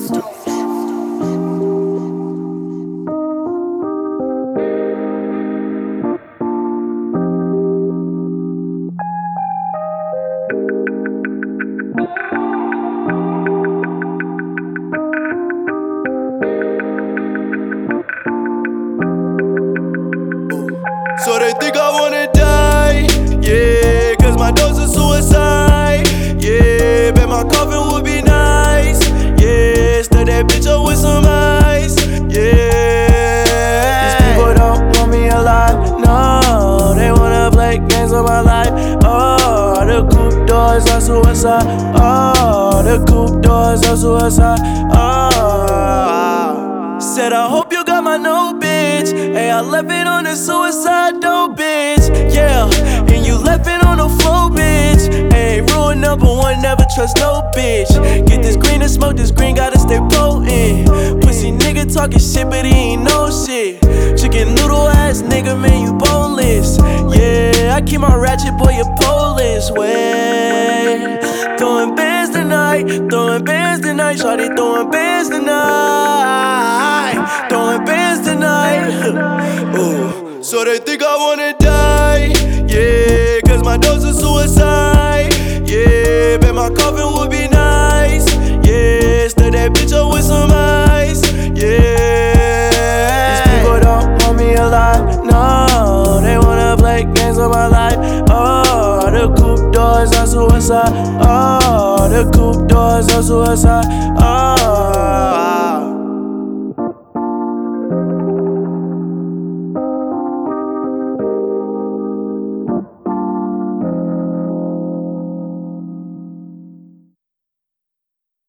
So they think I wanna die, yeah, cause my dose is suicide, yeah, bet my coffin would be nice, yeah, stir that bitch up with some ice, yeah. These people don't want me alive, no, they wanna play games on my life, oh, the coupe doors are suicide, oh, the coupe doors are suicide, oh. Said I hope you got my no, bitch. Hey, I left it on the suicide door, bitch. Yeah, and you left it on the floor, bitch. Hey, rule number one, never trust no bitch. Get this green and smoke this green, gotta stay potent. Pussy nigga talking shit, but he ain't no shit. Chicken noodle ass nigga, man, you boneless. Yeah, I keep my ratchet boy, you Polish way. Throwing bands tonight, throwing bands tonight, shawty throwing bands tonight, throwing bands tonight. Ooh. So they think I wanna die, yeah, cause my dose is suicide, yeah, bet my coffin would be nice, yeah, stir that bitch up with some ice, yeah. These people don't want me alive, no, they wanna play games on my life, oh, the coupe doors are suicide, oh, the coupe doors are suicide, oh.